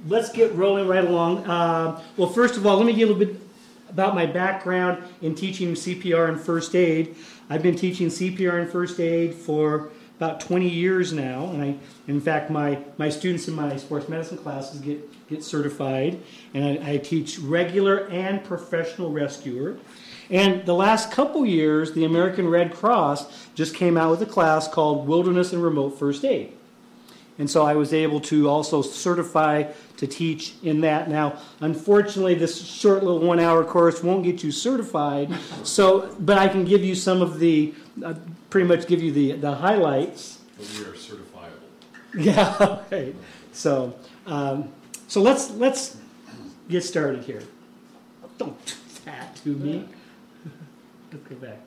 let's get rolling right along. Well, first of all, let me give a little bit about my background in teaching CPR and first aid. I've been teaching CPR and first aid for about 20 years now, and in fact, my students in my sports medicine classes get certified, and I teach regular and professional rescuer. And the last couple years, the American Red Cross just came out with a class called Wilderness and Remote First Aid. And so I was able to also certify to teach in that. Now, unfortunately, this short little 1-hour course won't get you certified, but I can give you some of the, pretty much give you the highlights. But we are certifiable. Yeah, right. So let's get started here. Don't do that to me. Let's go back.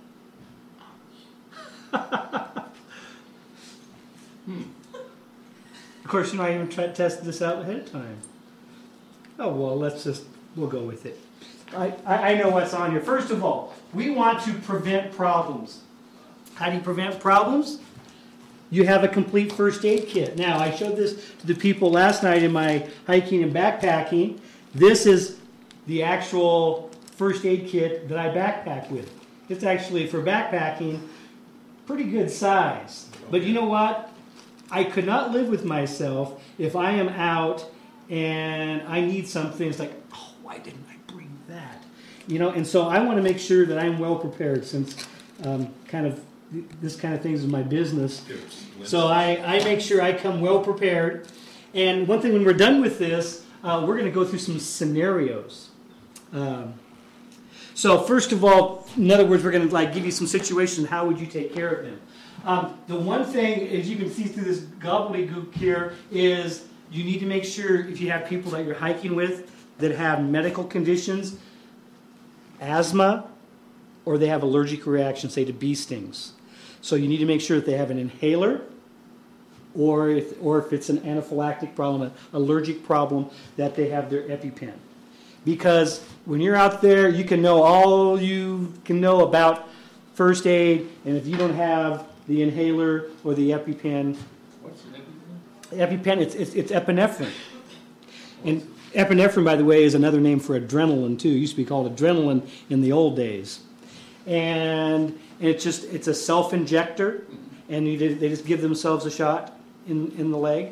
Of course, I even tested this out ahead of time. Oh, well, we'll go with it. I know what's on here. First of all, we want to prevent problems. How do you prevent problems? You have a complete first aid kit. Now, I showed this to the people last night in my hiking and backpacking. This is the actual first aid kit that I backpack with. It's actually, for backpacking, pretty good size. But you know what? I could not live with myself if I am out and I need something. It's like, oh, why didn't I bring that? And so I want to make sure that I'm well prepared, since this kind of thing is my business. So I make sure I come well prepared. And one thing, when we're done with this, we're going to go through some scenarios. So first of all, in other words, we're going to give you some situations. How would you take care of them? The one thing, as you can see through this gobbledygook here, is you need to make sure, if you have people that you're hiking with that have medical conditions, asthma, or they have allergic reactions, say to bee stings. So you need to make sure that they have an inhaler, or if it's an anaphylactic problem, an allergic problem, that they have their EpiPen. Because when you're out there, you can know all you can know about first aid, and if you don't have the inhaler or the EpiPen. What's an EpiPen? EpiPen, it's epinephrine. And epinephrine, by the way, is another name for adrenaline too. It used to be called adrenaline in the old days. And it's a self-injector, and they just give themselves a shot in the leg.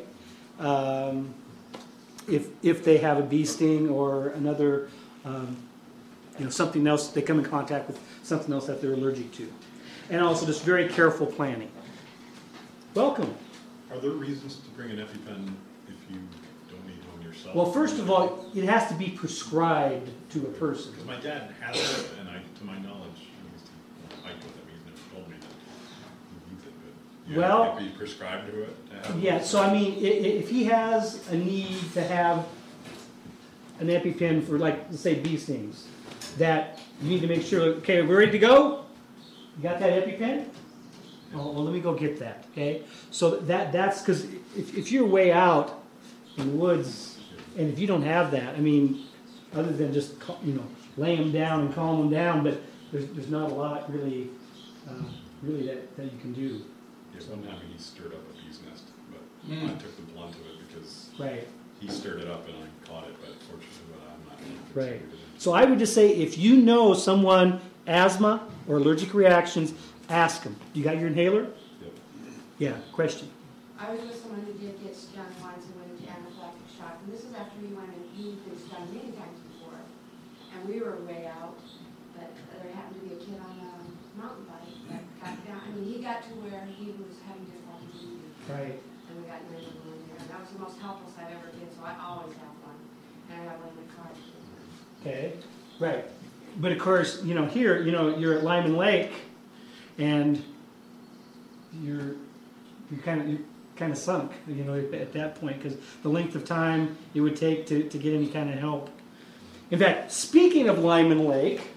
If they have a bee sting or another, something else, they come in contact with something else that they're allergic to. And also just very careful planning. Welcome. Are there reasons to bring an EpiPen if you don't need one yourself? Well, first of all, it has to be prescribed to a person. Because my dad has it, and to my knowledge, he used to hike with him. He's never told me that he needs it. But have to be prescribed to it? Yeah, so if he has a need to have an EpiPen for, let's say, bee stings, that you need to make sure, okay, we're ready to go? You got that EpiPen? Oh, well, let me go get that, okay? So that's because if you're way out in the woods, and if you don't have that, other than just, lay them down and calm them down, but there's not a lot really that you can do. Yeah, one time he stirred up a bee's nest, but I took the blunt of it because he stirred it up and I caught it, but fortunately I'm not. Right. So I would just say, if you know someone, asthma or allergic reactions, ask them. You got your inhaler? Yep. Yeah, question. I was with someone who did get stung once and went into anaphylactic shock, and this is after he went and he'd been stung many times before. And we were way out, but there happened to be a kid on a mountain bike that got down. He got to where he was having difficulty breathing. Right. And we got 911 there. And that was the most helpless I've ever been, so I always have one. And I have one in my car. Okay. Right. But of course, here, you're at Lyman Lake, and you're kind of sunk, at that point, because the length of time it would take to get any kind of help. In fact, speaking of Lyman Lake,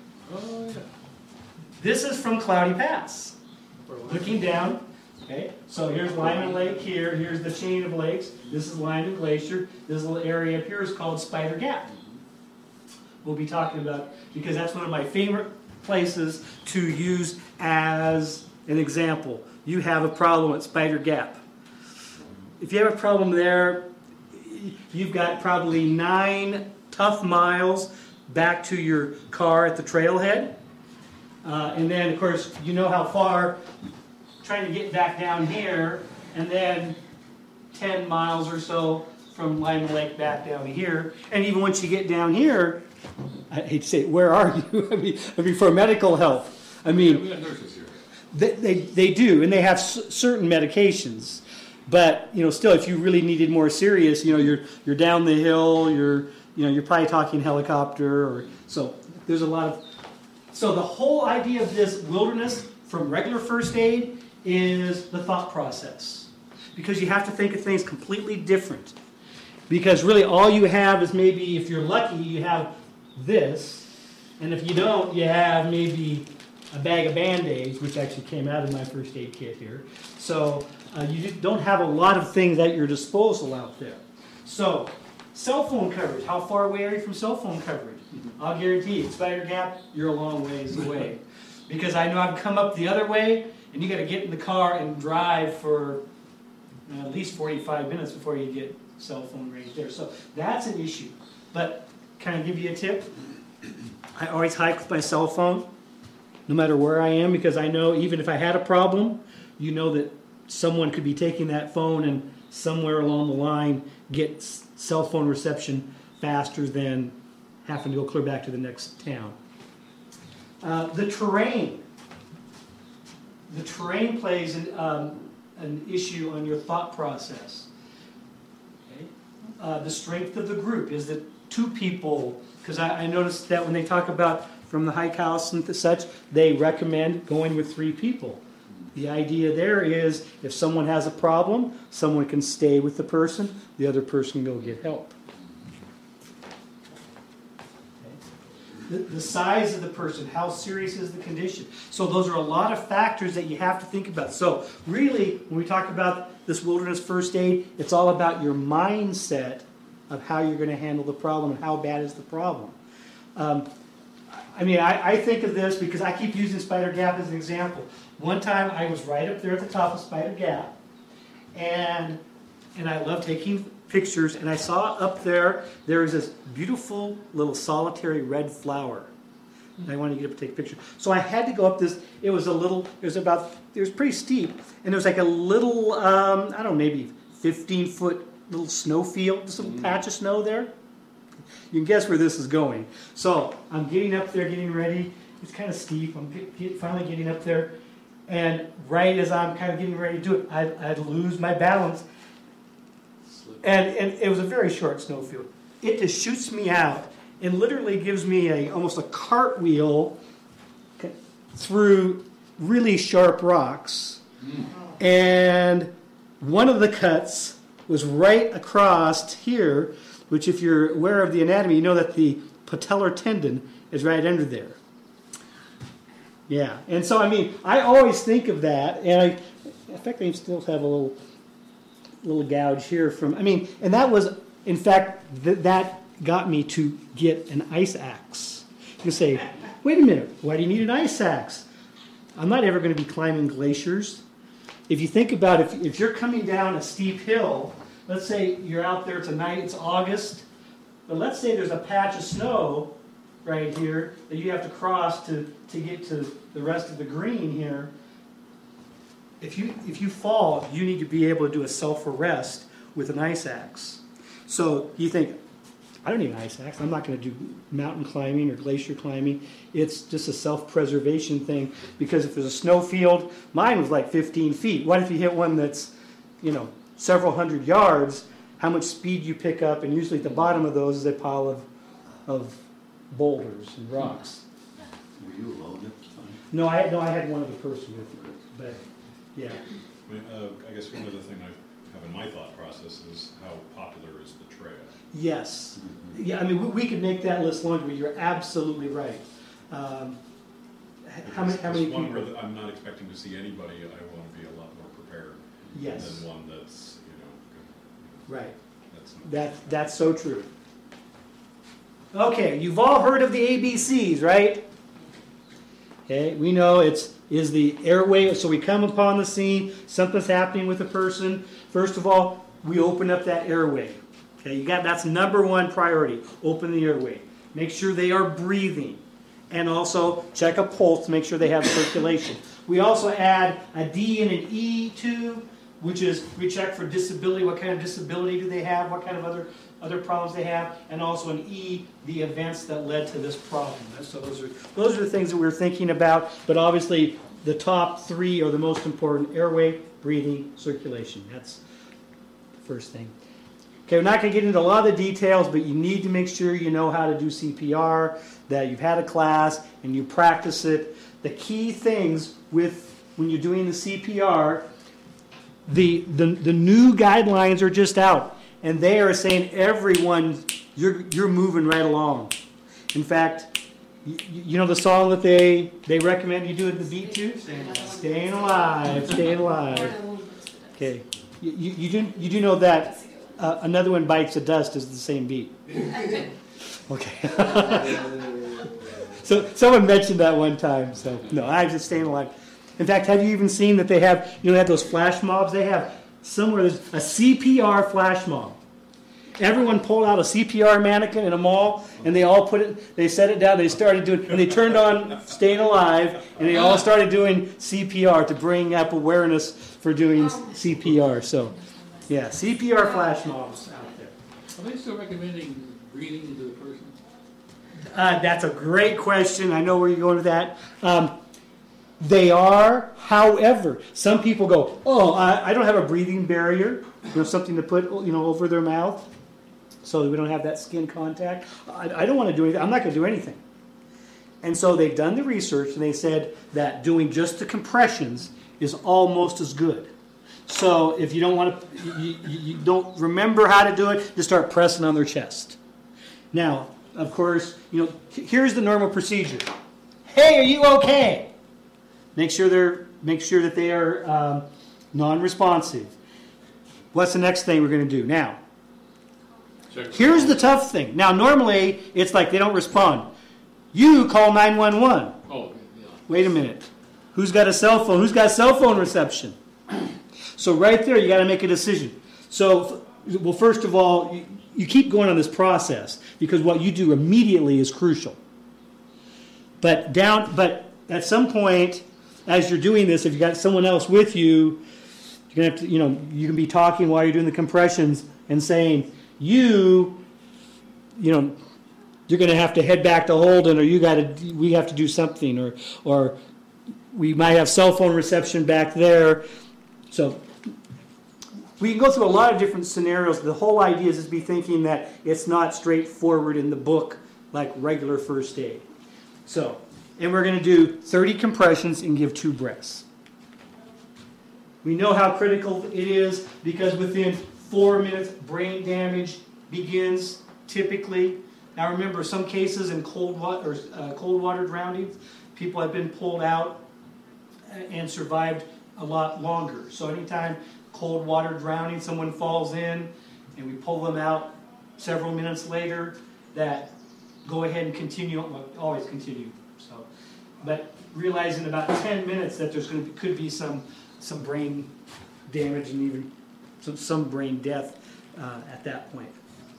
this is from Cloudy Pass. Looking down, okay, so here's Lyman Lake here, here's the chain of lakes, this is Lyman Glacier, this little area up here is called Spider Gap. We'll be talking about, because that's one of my favorite places to use as an example. You have a problem at Spider Gap. If you have a problem there, you've got probably 9 tough miles back to your car at the trailhead. And then, of course, you know how far trying to get back down here, and then 10 miles or so from Lima Lake back down to here. And even once you get down here, I hate to say it, where are you? I mean, for medical help. I mean, we have nurses here. they do, and they have certain medications. But still, if you really needed more serious, you're down the hill. You're probably talking helicopter, or so. There's a lot of. So the whole idea of this wilderness from regular first aid is the thought process, because you have to think of things completely different. Because really, all you have is maybe, if you're lucky, you have this, and if you don't, you have maybe a bag of Band-Aids, which actually came out of my first aid kit here. So you don't have a lot of things at your disposal out there. So, cell phone coverage. How far away are you from cell phone coverage? I'll guarantee you, Spider Gap, you're a long ways away. Because I know I've come up the other way, and you got to get in the car and drive for at least 45 minutes before you get cell phone range there. So that's an issue. But can I give you a tip? I always hike with my cell phone, no matter where I am, because I know even if I had a problem, you know that someone could be taking that phone and somewhere along the line get cell phone reception faster than having to go clear back to the next town. The terrain. The terrain plays an issue on your thought process. Okay? The strength of the group. Is that 2 people? Because I noticed that when they talk about from the hike house and such, they recommend going with 3 people. The idea there is if someone has a problem, someone can stay with the person, the other person can go get help. The size of the person, how serious is the condition. So those are a lot of factors that you have to think about. So really, when we talk about this wilderness first aid, it's all about your mindset of how you're going to handle the problem and how bad is the problem. I think of this because I keep using Spider Gap as an example. One time I was right up there at the top of Spider Gap, and I love taking pictures, and I saw up there was this beautiful little solitary red flower. And I wanted to get up and take a picture. So I had to go up this. It was pretty steep, and there was like a little, maybe 15-foot little snow field, just a little patch of snow there. You can guess where this is going. So I'm getting up there, getting ready. It's kind of steep. I'm finally getting up there, and right as I'm kind of getting ready to do it, I'd lose my balance. And it was a very short snowfield. It just shoots me out and literally gives me almost a cartwheel through really sharp rocks. And one of the cuts was right across here, which if you're aware of the anatomy, you know that the patellar tendon is right under there. Yeah, and so I always think of that, and in fact I still have a little gouge here and that was, in fact, that got me to get an ice axe. You say, wait a minute, why do you need an ice axe? I'm not ever going to be climbing glaciers. If you think about if you're coming down a steep hill, let's say you're out there tonight, it's August, but let's say there's a patch of snow right here that you have to cross to get to the rest of the green here. If you fall, you need to be able to do a self-arrest with an ice axe. So you think, I don't need an ice axe. I'm not going to do mountain climbing or glacier climbing. It's just a self-preservation thing, because if there's a snow field, mine was like 15 feet. What if you hit one that's, several hundred yards? How much speed you pick up, and usually at the bottom of those is a pile of boulders and rocks. Were you alone at the time? No, I had one other person with me, but yeah. I guess one other thing I have in my thought process is how popular is the trail? Yes. Yeah, we could make that list longer, but you're absolutely right. How many people? One where I'm not expecting to see anybody. I want to be a lot more prepared. Yes. Than one that's, Right. That's so true. Okay, you've all heard of the ABCs, right? Okay, we know is the airway. So we come upon the scene, something's happening with a person. First of all, we open up that airway. Okay, that's number one priority. Open the airway. Make sure they are breathing. And also check a pulse to make sure they have circulation. We also add a D and an E tube, which is we check for disability. What kind of disability do they have? What kind of other problems they have? And also an E, the events that led to this problem. So those are the things that we're thinking about. But obviously, the top three are the most important: airway, breathing, circulation. That's the first thing. Okay, we're not going to get into a lot of the details, but you need to make sure you know how to do CPR, that you've had a class and you practice it. The key things with when you're doing the CPR, the new guidelines are just out, and they are saying everyone, you're moving right along. In fact, you know the song that they recommend you do at the beat to? Staying alive, staying alive. Okay, you do know that Another One Bites the Dust is the same beat. Okay. So someone mentioned that one time. So no, I'm just staying alive. In fact, have you even seen that they have? They have those flash mobs. They have somewhere there's a CPR flash mob. Everyone pulled out a CPR mannequin in a mall, and they all put it. They set it down. They started doing, and they turned on Staying Alive, and they all started doing CPR to bring up awareness for doing CPR. So, yeah, CPR flash mobs out there. Are they still recommending breathing into the person? That's a great question. I know where you're going with that. They are, however, some people go, oh, I don't have a breathing barrier, something to put, over their mouth, so we don't have that skin contact. I don't want to do anything. I'm not going to do anything. And so they've done the research, and they said that doing just the compressions is almost as good. So if you don't want to, you don't remember how to do it, just start pressing on their chest. Now, of course, here's the normal procedure. Hey, are you okay? Make sure that they are non-responsive. What's the next thing we're going to do? Now, here's the tough thing. Now, normally, it's like they don't respond. You call 911. Oh, yeah. Wait a minute. Who's got a cell phone? Who's got cell phone reception? So right there, you got to make a decision. So, well, first of all, you keep going on this process because what you do immediately is crucial. But at some point, as you're doing this, if you got someone else with you, you're gonna have to, you can be talking while you're doing the compressions and saying, you're going to have to head back to Holden, or we have to do something, or we might have cell phone reception back there. So we can go through a lot of different scenarios. The whole idea is just be thinking that it's not straightforward in the book like regular first aid. So. And we're going to do 30 compressions and give 2 breaths. We know how critical it is because within 4 minutes, brain damage begins typically. Now remember, some cases in cold water drownings, people have been pulled out and survived a lot longer. So anytime cold water drowning, someone falls in and we pull them out several minutes later, that go ahead and continue, always continue. But realizing about 10 minutes that there's could be some brain damage and even some brain death at that point.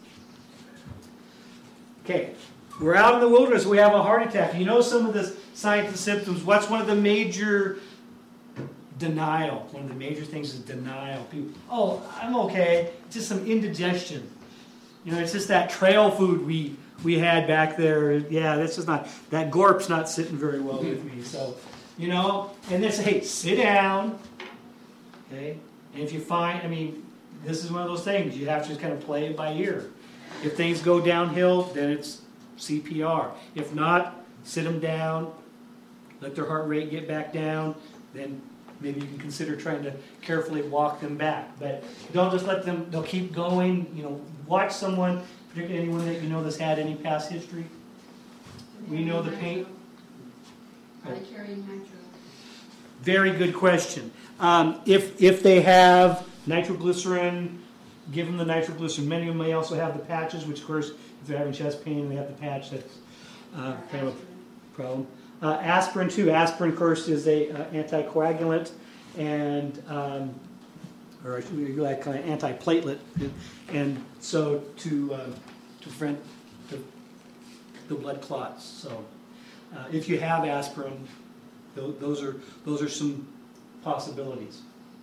Okay, we're out in the wilderness. We have a heart attack. You know some of the signs and symptoms. What's one of the major denial? One of the major things is denial. People, oh, I'm okay. It's just some indigestion. It's just that trail food we had back there. Yeah, this is not, that gorp's not sitting very well with me. So, and then say, hey, sit down. Okay? And if you find, this is one of those things. You have to just kind of play it by ear. If things go downhill, then it's CPR. If not, sit them down, let their heart rate get back down, then maybe you can consider trying to carefully walk them back. But don't just let them, they'll keep going. Watch someone, particularly anyone that that's had any past history. We know the pain. Are they carrying nitro? Very good question. If they have nitroglycerin, give them the nitroglycerin. Many of them may also have the patches, which of course, if they're having chest pain and they have the patch, that's kind of a problem. Aspirin too. Aspirin, of course, is a anticoagulant, and or like kind of antiplatelet, and so to prevent the blood clots. So if you have aspirin, those are some possibilities.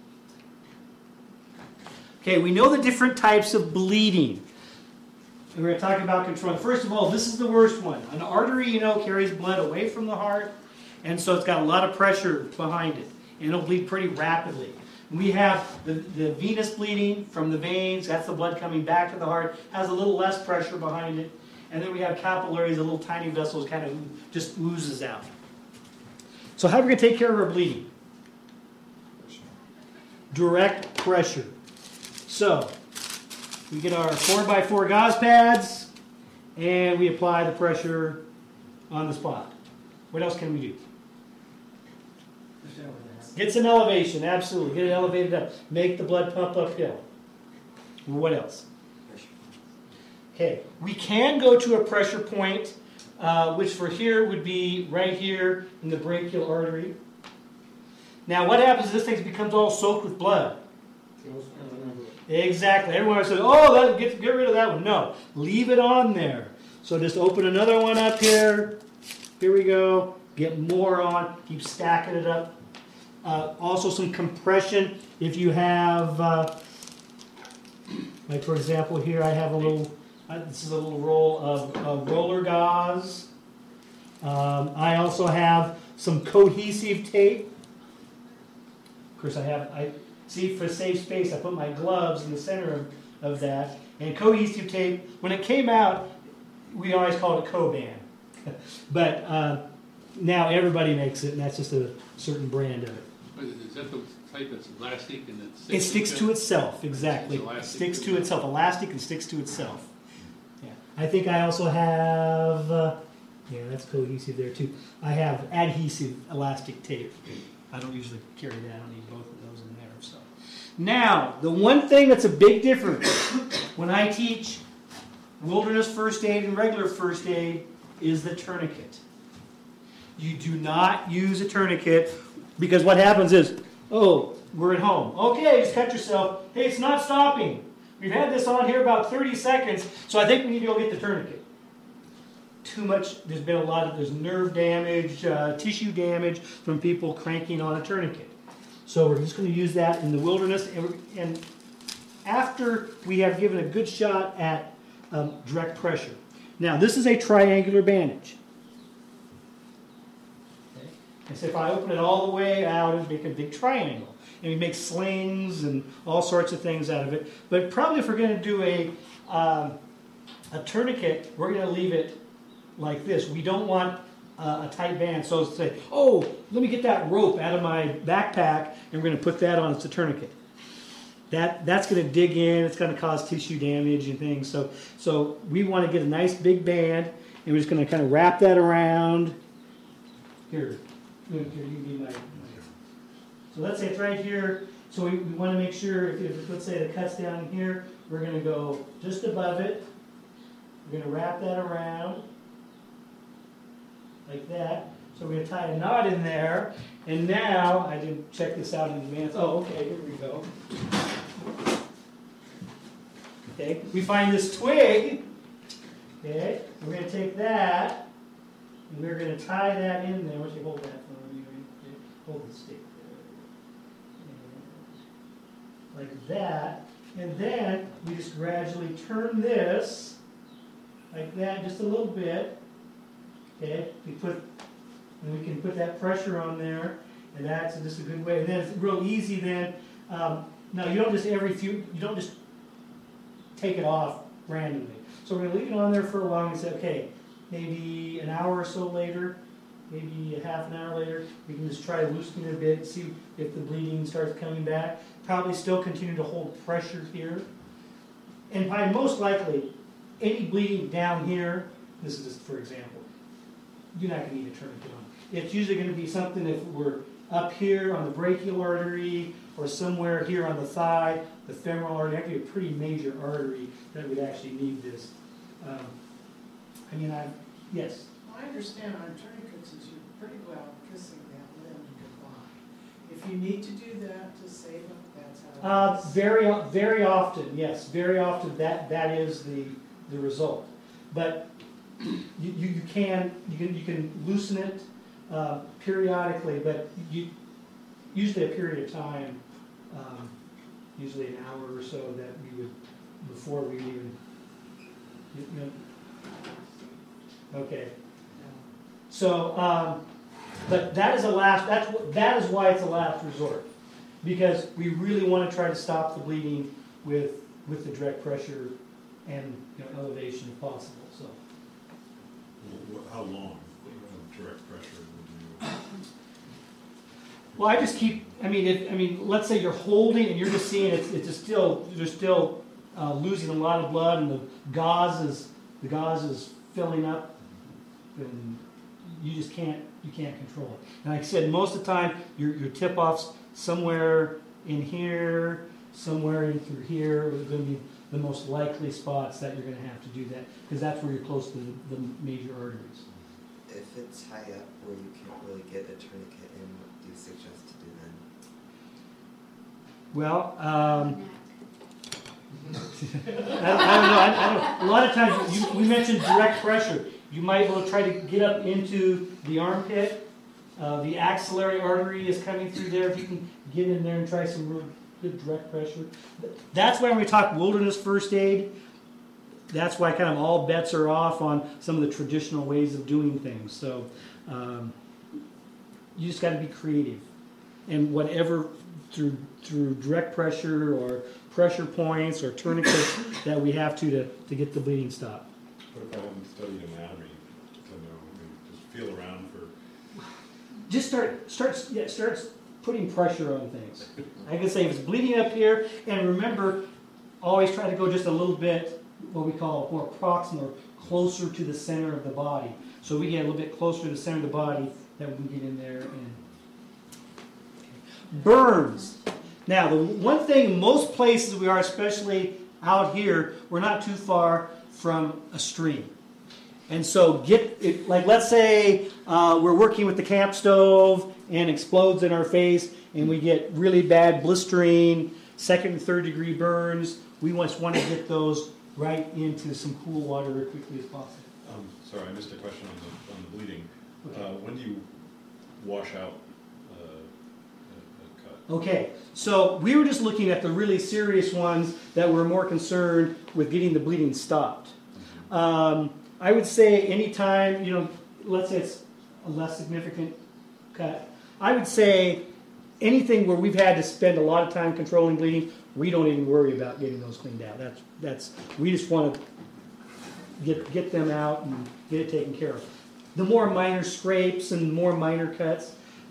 Okay, we know the different types of bleeding. And we're going to talk about control. First of all, this is the worst one. An artery, carries blood away from the heart, and so it's got a lot of pressure behind it, and it'll bleed pretty rapidly. We have the venous bleeding from the veins. That's the blood coming back to the heart. Has a little less pressure behind it. And then we have capillaries, the little tiny vessels kind of just oozes out. So how are we going to take care of our bleeding? Direct pressure. So we get our 4x4 gauze pads, and we apply the pressure on the spot. What else can we do? Get some elevation, absolutely. Get it elevated up. Make the blood pump uphill. What else? Okay, we can go to a pressure point, which for here would be right here in the brachial artery. Now what happens is this thing becomes all soaked with blood. Exactly. Everyone says, oh, get rid of that one. No, leave it on there. So just open another one up here. Here we go. Get more on. Keep stacking it up. Also some compression. If you have, like for example here, I have a little, this is a little roll of roller gauze. I also have some cohesive tape. Of course I see for safe space I put my gloves in the center of that. And cohesive tape, when it came out, we always called it Coban. But now everybody makes it, and that's just a certain brand of it. Is that the type that's elastic and it sticks to itself, exactly. It sticks to itself, elastic and sticks to itself. Yeah. I think I also have, yeah, that's cohesive there too. I have adhesive elastic tape. I don't usually carry that. I don't need both of those in there. So now, the one thing that's a big difference when I teach wilderness first aid and regular first aid is the tourniquet. You do not use a tourniquet because what happens is, oh, we're at home. Okay, just cut yourself. Hey, it's not stopping. We've had this on here about 30 seconds, so I think we need to go get the tourniquet. Too much, there's nerve damage, tissue damage from people cranking on a tourniquet. So we're just going to use that in the wilderness. And after we have given a good shot at direct pressure. Now, this is a triangular bandage. Okay. And so if I open it all the way out, it would make a big triangle. And we make slings and all sorts of things out of it. But probably if we're going to do a tourniquet, we're going to leave it like this. We don't want a tight band. So say, oh, let me get that rope out of my backpack, and we're going to put that on as a tourniquet. That's going to dig in. It's going to cause tissue damage and things. So we want to get a nice big band, and we're just going to kind of wrap that around. Here you need my. So let's say it's right here. So we want to make sure, if let's say the cut's down here, we're going to go just above it. We're going to wrap that around like that. So we're going to tie a knot in there. And now, I didn't check this out in advance. Oh, okay, here we go. Okay, we find this twig. Okay, we're going to take that, and we're going to tie that in there. Why don't you hold that for me? Hold the stick there. Like that. And then we just gradually turn this like that, just a little bit. Okay, and we can put that pressure on there, and that's just a good way. And then it's real easy. Then now you don't just take it off randomly. So we're going to leave it on there for a while and say, okay, maybe an hour or so later, maybe a half an hour later, we can just try to loosen it a bit, see if the bleeding starts coming back. Probably still continue to hold pressure here, and probably most likely any bleeding down here. This is just for example. You're not going to need a tourniquet on. It's usually going to be something if we're up here on the brachial artery or somewhere here on the thigh, the femoral artery. That would be a pretty major artery that would actually need this. Yes? I understand on tourniquets is you're pretty well kissing that limb goodbye. If you need to do that to save them, that's how it is. Very often, yes, very often that is the result. But you can loosen it periodically, but usually a period of time, usually an hour or so that we would, before we even, okay. So, but that is why it's a last resort, because we really want to try to stop the bleeding with the direct pressure and elevation if possible. So, How long of direct pressure would you? well, I just keep. Let's say you're holding and you're just seeing you're still losing a lot of blood, and the gauze is filling up, and you just can't control it. And like I said, most of the time your tip offs somewhere in here, somewhere in through here are going to be the most likely spots that you're going to have to do that, because that's where you're close to the major arteries. If it's high up where you can't really get a tourniquet in, what do you suggest to do then? Well, Neck. I don't know. A lot of times, we mentioned direct pressure. You might well try to get up into the armpit. The axillary artery is coming through there. If you can get in there and try some real good direct pressure. That's why when we talk wilderness first aid, that's why kind of all bets are off on some of the traditional ways of doing things. So you just got to be creative. And whatever, through direct pressure or pressure points or tourniquets that we have to get the bleeding stopped. What if I haven't studied anatomy to know? Just feel around for. Just start putting pressure on things. I can say if it's bleeding up here, and remember, always try to go just a little bit, what we call more proximal, closer to the center of the body. So we get a little bit closer to the center of the body, that we can get in there. And burns. Now, the one thing, most places we are, especially out here, we're not too far from a stream. And so let's say we're working with the camp stove and explodes in our face, and we get really bad blistering, 2nd and 3rd degree burns. We just want to get those right into some cool water as quickly as possible. Sorry, I missed a question on the bleeding. Okay. When do you wash out a cut? Okay, so we were just looking at the really serious ones that were more concerned with getting the bleeding stopped. I would say anytime, let's say it's a less significant cut, I would say anything where we've had to spend a lot of time controlling bleeding, we don't even worry about getting those cleaned out. We just want to get them out and get it taken care of. The more minor scrapes and more minor cuts,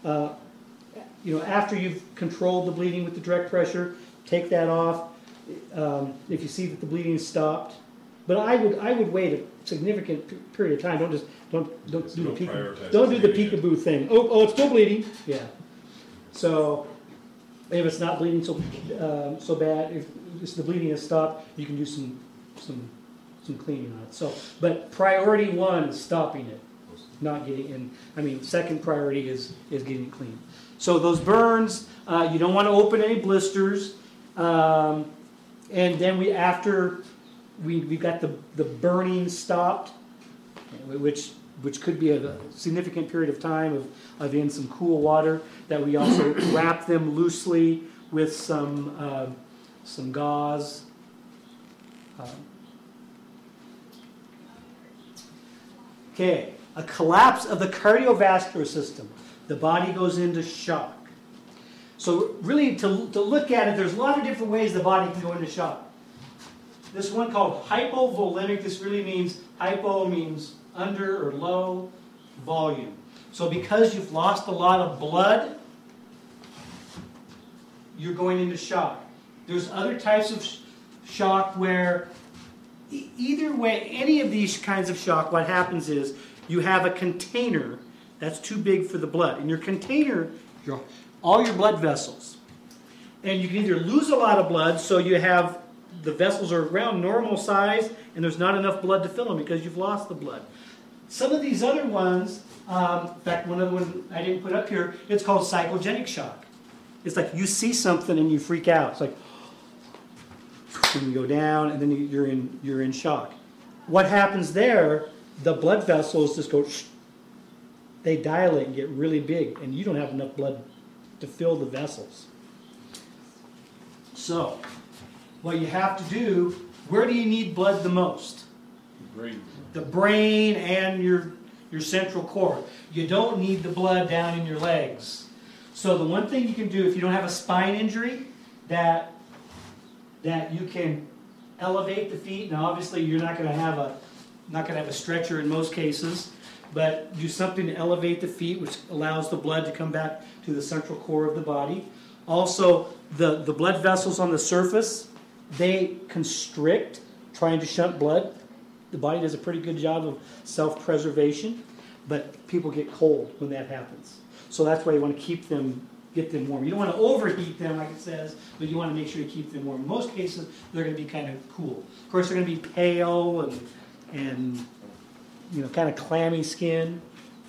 after you've controlled the bleeding with the direct pressure, take that off. If you see that the bleeding is stopped, but I would wait a significant period of time. Don't do the peekaboo thing. Oh, it's still bleeding. Yeah. So if it's not bleeding so bad, if the bleeding has stopped, you can do some cleaning on it. So, but priority one is stopping it, not getting in. Second priority is getting it clean. So those burns, you don't want to open any blisters, and then we've got the burning stopped, which could be a significant period of time of in some cool water, that we also wrap them loosely with some gauze. Okay, a collapse of the cardiovascular system. The body goes into shock. So really, to look at it, there's a lot of different ways the body can go into shock. This one called hypovolemic, this really means, hypo means under or low, volume. So because you've lost a lot of blood, you're going into shock. There's other types of shock where, either way, any of these kinds of shock, what happens is you have a container that's too big for the blood. In your container, all your blood vessels. And you can either lose a lot of blood, so you have the vessels are around normal size, and there's not enough blood to fill them because you've lost the blood. Some of these other ones, in fact, one of the ones I didn't put up here, it's called psychogenic shock. It's like you see something and you freak out. It's like you can go down and then you're in shock. What happens there? The blood vessels just go. They dilate and get really big, and you don't have enough blood to fill the vessels. So, what you have to do, where do you need blood the most? Brain. The brain and your central core. You don't need the blood down in your legs. So the one thing you can do if you don't have a spine injury, that you can elevate the feet. Now obviously you're not going to have a stretcher in most cases, but do something to elevate the feet, which allows the blood to come back to the central core of the body. Also, the blood vessels on the surface, they constrict, trying to shunt blood. The body does a pretty good job of self-preservation, but people get cold when that happens. So that's why you want to get them warm. You don't want to overheat them, like it says, but you want to make sure you keep them warm. In most cases, they're going to be kind of cool. Of course, they're going to be pale and kind of clammy skin.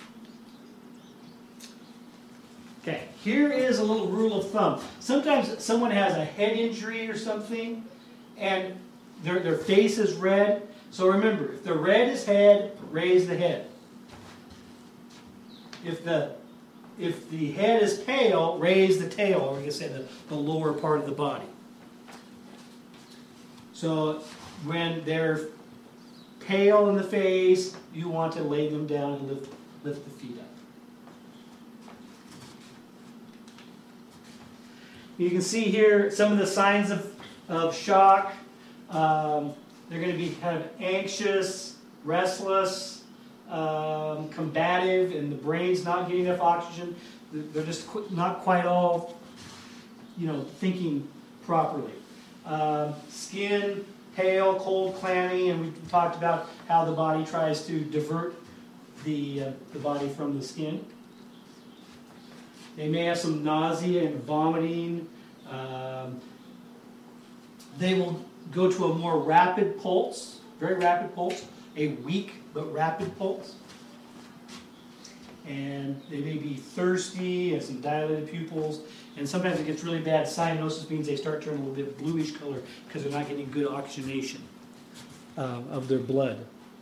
Okay, here is a little rule of thumb. Sometimes someone has a head injury or something, and their face is red. So remember, if the red is head, raise the head. If the head is pale, raise the tail, or you can say the lower part of the body. So when they're pale in the face, you want to lay them down and lift the feet up. You can see here some of the signs of shock. They're going to be kind of anxious, restless, combative, and the brain's not getting enough oxygen. They're just not quite all, thinking properly. Skin pale, cold, clammy, and we talked about how the body tries to divert the body from the skin. They may have some nausea and vomiting. They will go to a more rapid pulse, very rapid pulse, a weak but rapid pulse. And they may be thirsty and some dilated pupils. And sometimes it gets really bad. Cyanosis means they start turning a little bit bluish color because they're not getting good oxygenation of their blood.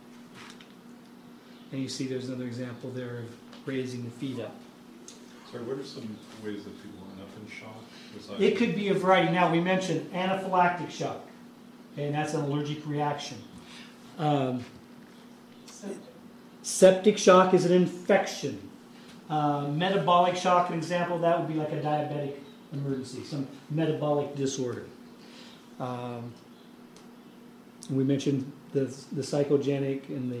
And you see there's another example there of raising the feet up. So what are some ways that people end up in shock? Besides It could be a variety. Now, we mentioned anaphylactic shock, and that's an allergic reaction. Septic shock is an infection. Metabolic shock, an example of that would be like a diabetic emergency, some metabolic disorder. We mentioned the psychogenic and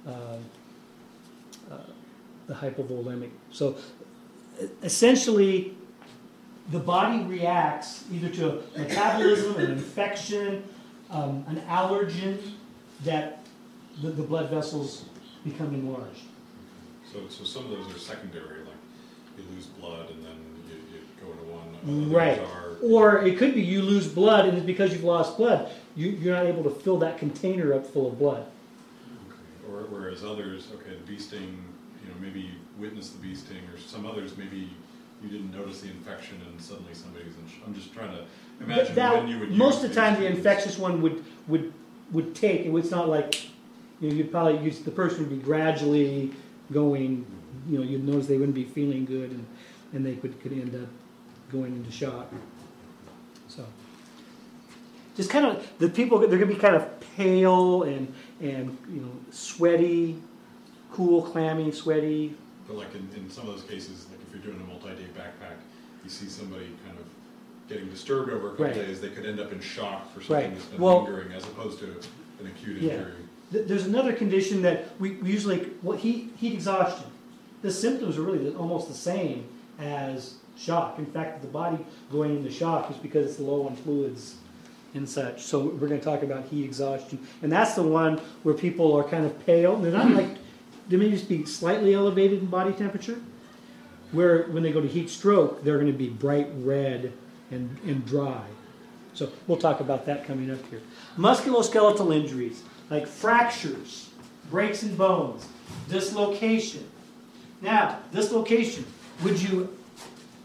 the hypovolemic. So essentially, the body reacts either to metabolism, an infection, an allergen, that the blood vessels become enlarged. So some of those are secondary, like you lose blood and then you go into one. Right. Or it could be you lose blood, and it's because you've lost blood, you're not able to fill that container up full of blood. Okay. Or whereas others, the bee sting, maybe you witnessed the bee sting, or some others maybe you didn't notice the infection and suddenly somebody's in I'm just trying to imagine when you would use most of the time the things. infectious one would take, it's not like, you'd probably use, the person would be gradually going, you'd notice they wouldn't be feeling good, and they could end up going into shock. So, just kind of, the people, they're going to be kind of pale and sweaty, cool, clammy, sweaty. But like in some of those cases, like if you're doing a multi-day backpack, you see somebody kind of getting disturbed over a couple days, they could end up in shock for something that's been lingering as opposed to an acute injury. There's another condition that we usually, heat exhaustion. The symptoms are really almost the same as shock. In fact, the body going into shock is because it's low on fluids and such. So we're going to talk about heat exhaustion. And that's the one where people are kind of pale. They're not like, they may just be slightly elevated in body temperature. Where when they go to heat stroke, they're going to be bright red and dry. So we'll talk about that coming up here. Musculoskeletal injuries, like fractures, breaks in bones, dislocation. Now, dislocation, would you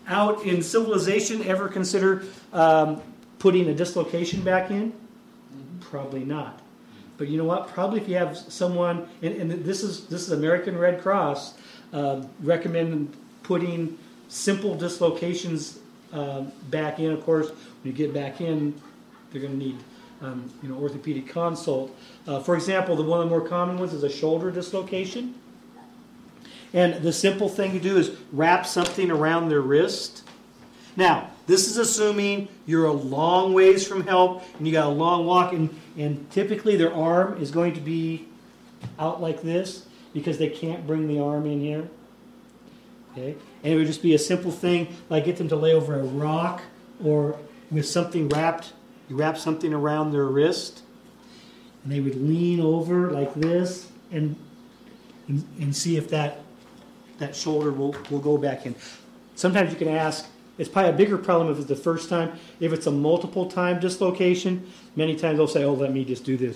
out in civilization ever consider putting a dislocation back in? Probably not. But you know what? Probably if you have someone, and this is American Red Cross, recommend putting simple dislocations back in. Of course, when you get back in, they're going to need orthopedic consult. For example, one of the more common ones is a shoulder dislocation. And the simple thing to do is wrap something around their wrist. Now, this is assuming you're a long ways from help and you got a long walk, and typically their arm is going to be out like this because they can't bring the arm in here. Okay? And it would just be a simple thing like get them to lay over a rock or with something wrapped. You wrap something around their wrist and they would lean over like this and see if that shoulder will go back in. Sometimes you can ask, it's probably a bigger problem if it's the first time. If it's a multiple time dislocation, many times they'll say, "Oh, let me just do this,"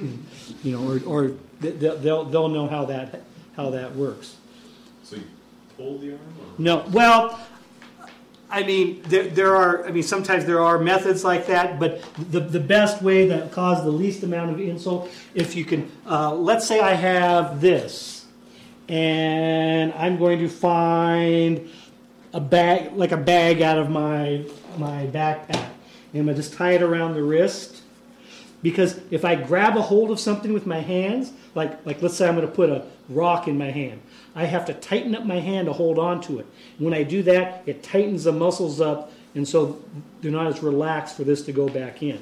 or they'll know how that works. So you pull the arm? Or? No, well, I mean there are. I mean sometimes there are methods like that, but the best way that causes the least amount of insult, if you can, let's say I have this. And I'm going to find a bag out of my backpack. And I'm going to just tie it around the wrist. Because if I grab a hold of something with my hands, like let's say I'm going to put a rock in my hand, I have to tighten up my hand to hold on to it. When I do that, it tightens the muscles up, and so they're not as relaxed for this to go back in.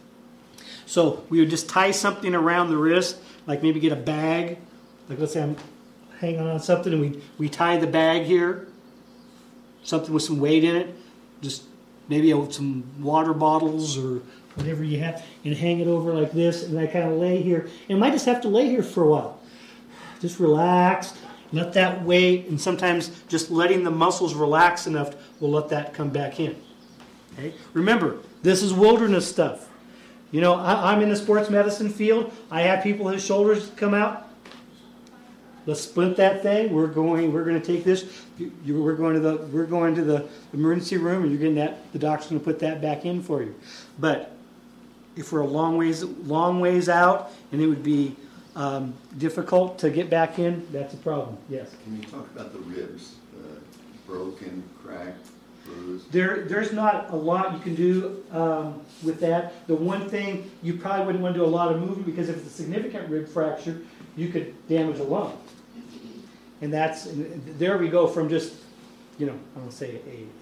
So we would just tie something around the wrist, like maybe get a bag. Like let's say I'm hanging on something, and we tie the bag here, something with some weight in it, just maybe some water bottles or whatever you have, and hang it over like this, and I kind of lay here. And I might just have to lay here for a while. Just relax, let that weight, and sometimes just letting the muscles relax enough will let that come back in. Okay? Remember, this is wilderness stuff. I'm in the sports medicine field. I have people whose shoulders come out. Let's splint that thing. We're going to take this. We're going to the emergency room, and you're getting that. The doctor's going to put that back in for you. But if we're a long ways out, and it would be difficult to get back in, that's a problem. Yes. Can you talk about the ribs? Broken, cracked, bruised? There's not a lot you can do with that. The one thing you probably wouldn't want to do a lot of moving, because if it's a significant rib fracture, you could damage a lung. And there we go from just, I don't say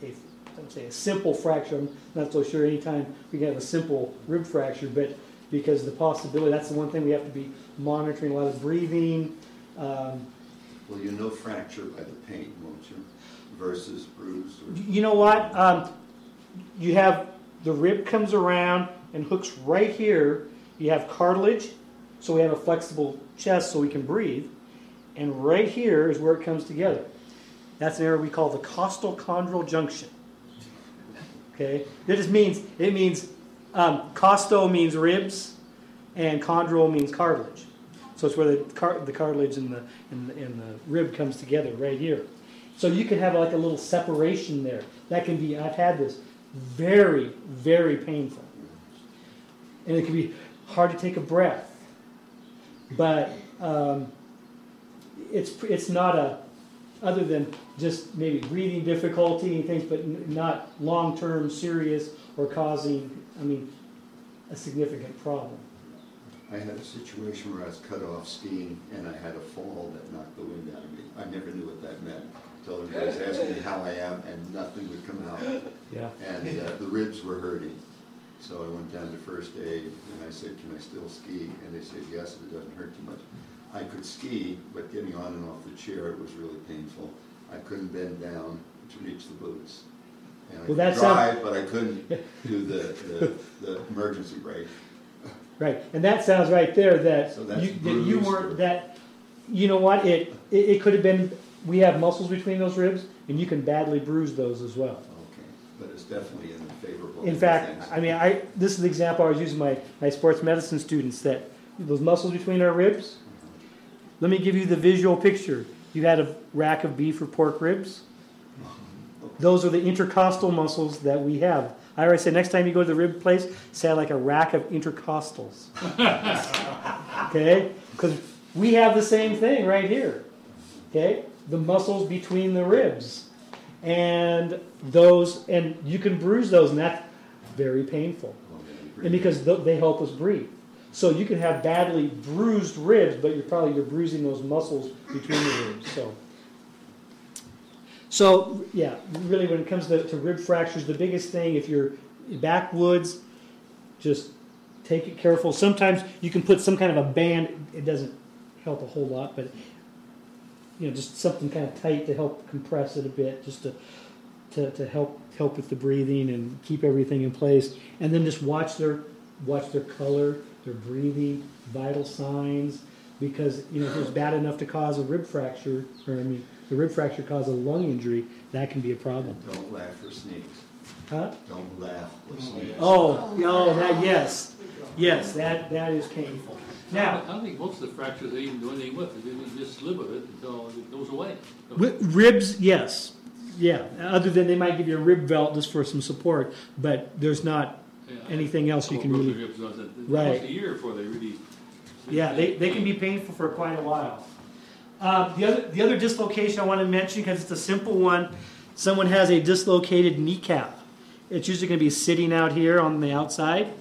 a simple fracture. I'm not so sure anytime we can have a simple rib fracture, but because the possibility, that's the one thing we have to be monitoring, a lot of breathing. Well, fracture by the pain, won't you? Versus bruise. You know what? You have the rib comes around and hooks right here. You have cartilage, so we have a flexible chest so we can breathe. And right here is where it comes together. That's an area we call the costochondral junction. Okay? It means costo means ribs, and chondral means cartilage. So it's where the cartilage and the rib comes together right here. So you can have like a little separation there. That can be, I've had this, very, very painful. And it can be hard to take a breath. But it's not other than just maybe breathing difficulty and things, but not long-term serious or causing, a significant problem. I had a situation where I was cut off skiing and I had a fall that knocked the wind out of me. I never knew what that meant until everybody was asking me how I am, and nothing would come out. Yeah. And the ribs were hurting. So I went down to first aid and I said, "Can I still ski?" And they said, "Yes, if it doesn't hurt too much." I could ski, but getting on and off the chair, it was really painful. I couldn't bend down to reach the boots. And I could drive, but I couldn't do the emergency brake. Right, and that sounds right there that So that's you weren't that. You know what? It could have been. We have muscles between those ribs, and you can badly bruise those as well. Okay, but it's definitely in the favorable. In fact, this is the example I was using my sports medicine students, that those muscles between our ribs. Let me give you the visual picture. You had a rack of beef or pork ribs. Those are the intercostal muscles that we have. I always say next time you go to the rib place, say like a rack of intercostals. Okay? Because we have the same thing right here. Okay? The muscles between the ribs. And you can bruise those, and that's very painful. And because they help us breathe. So you can have badly bruised ribs, but you're bruising those muscles between the ribs. So yeah, really when it comes to rib fractures, the biggest thing, if you're backwoods, just take it careful. Sometimes you can put some kind of a band. It doesn't help a whole lot, but just something kind of tight to help compress it a bit, just to help with the breathing and keep everything in place. And then just watch their color, their breathing, vital signs, because if it's bad enough to cause a rib fracture, the rib fracture causes a lung injury, that can be a problem. Don't laugh or sneeze. Huh? Don't laugh or sneeze. Yes, that is painful. Now, I don't think most of the fractures they even do anything with it. They just live with it until it goes away. Ribs, yes. Yeah, other than they might give you a rib velt just for some support, but there's not anything else you can really... Ribs does it. Right. Almost a year before they really... Yeah, they can be painful for quite a while. The other dislocation I want to mention, because it's a simple one, someone has a dislocated kneecap. It's usually going to be sitting out here on the outside.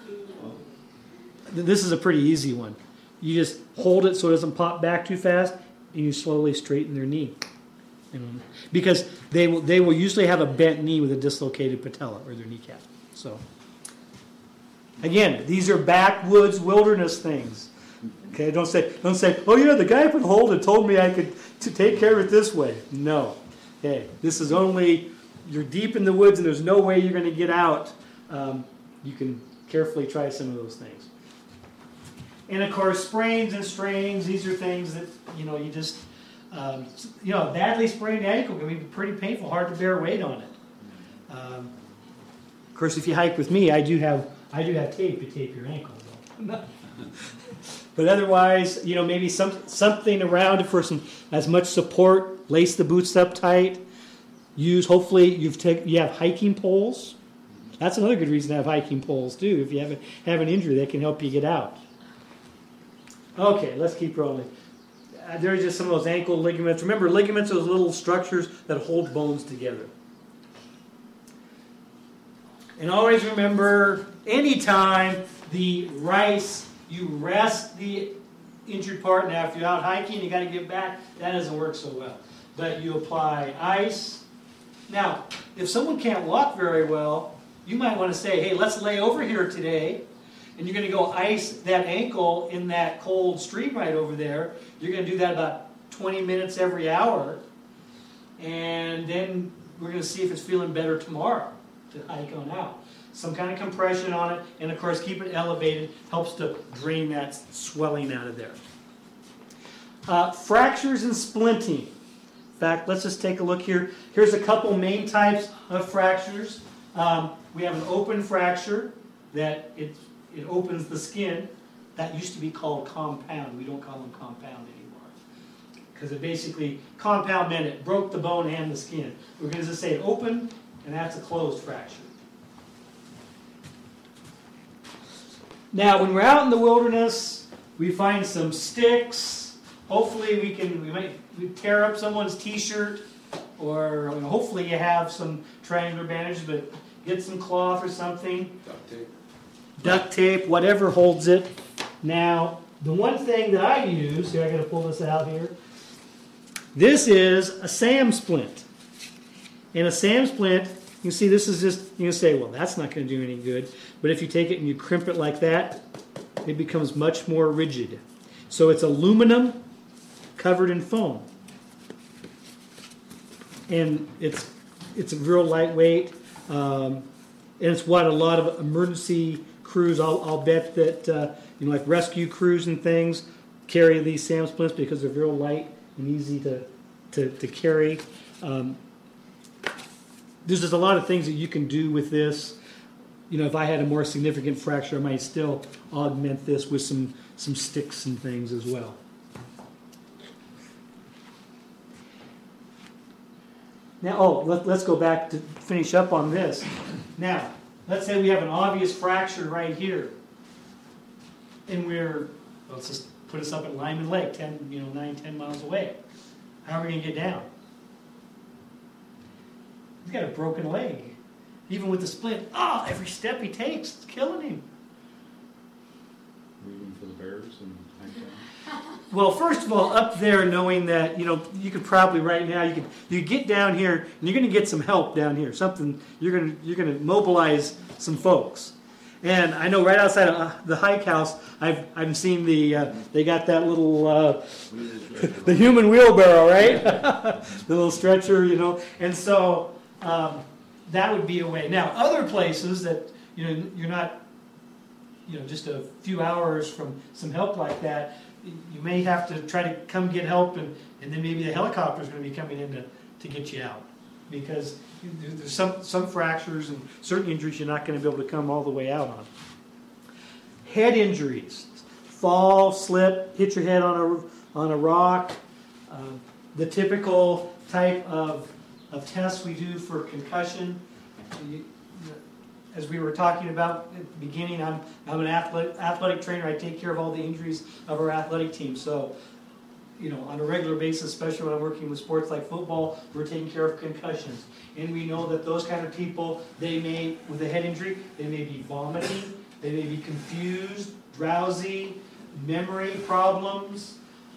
This is a pretty easy one. You just hold it so it doesn't pop back too fast, and you slowly straighten their knee. Because they will usually have a bent knee with a dislocated patella or their kneecap. So, again, these are backwoods wilderness things. Okay, don't say, oh yeah, the guy from Holden told me I could take care of it this way. No. Okay, this is only, you're deep in the woods and there's no way you're going to get out. You can carefully try some of those things. And of course, sprains and strains, these are things that, you just, a badly sprained ankle can be pretty painful, hard to bear weight on it. Of course, if you hike with me, I do have tape to tape your ankle. But otherwise, maybe something around it for as much support. Lace the boots up tight. Hopefully you have hiking poles. That's another good reason to have hiking poles too. If you have an injury, they can help you get out. Okay, let's keep rolling. There are just some of those ankle ligaments. Remember, ligaments are those little structures that hold bones together. And always remember, anytime the rice, you rest the injured part. Now, if you're out hiking, you got to get back. That doesn't work so well. But you apply ice. Now, if someone can't walk very well, you might want to say, hey, let's lay over here today. And you're going to go ice that ankle in that cold stream right over there. You're going to do that about 20 minutes every hour. And then we're going to see if it's feeling better tomorrow to hike on out. Some kind of compression on it, and of course keep it elevated, helps to drain that swelling out of there. Fractures and splinting. In fact, let's just take a look here. Here's a couple main types of fractures. We have an open fracture that it opens the skin. That used to be called compound. We don't call them compound anymore. Because it basically, compound meant it broke the bone and the skin. We're going to just say it opened, and that's a closed fracture. Now, when we're out in the wilderness, we find some sticks. Hopefully we tear up someone's t-shirt, or hopefully you have some triangular bandages, but get some cloth or something. Duct tape, whatever holds it. Now, the one thing that I use, here I got to pull this out here. This is a SAM splint. And a SAM splint, you can see this is just, you can say, well, that's not going to do any good. But if you take it and you crimp it like that, it becomes much more rigid. So it's aluminum covered in foam. And it's real lightweight. And it's what a lot of emergency crews, I'll bet that, like rescue crews and things, carry these SAM splints because they're real light and easy to carry. There's just a lot of things that you can do with this. If I had a more significant fracture, I might still augment this with some sticks and things as well. Now, let's go back to finish up on this. Now, let's say we have an obvious fracture right here, and let's just put us up at Lyman Lake, 9-10 miles away. How are we going to get down? He's got a broken leg. Even with the splint, every step he takes, it's killing him. Rooting for the Bears and hang down. Well, first of all, up there, knowing that you could probably right now you get down here and you're going to get some help down here. Something you're going to mobilize some folks. And I know right outside of the hike house, I've seen they got that little the human wheelbarrow, right? The little stretcher, and so that would be a way. Now, other places that you're not just a few hours from some help like that, you may have to try to come get help, and then maybe the helicopter is going to be coming in to get you out, because there's some fractures and certain injuries you're not going to be able to come all the way out on. Head injuries, fall, slip, hit your head on a rock, the typical type of tests we do for concussion. As we were talking about at the beginning, I'm an athletic trainer. I take care of all the injuries of our athletic team. So, on a regular basis, especially when I'm working with sports like football, we're taking care of concussions. And we know that those kind of people, with a head injury, they may be vomiting, they may be confused, drowsy, memory problems,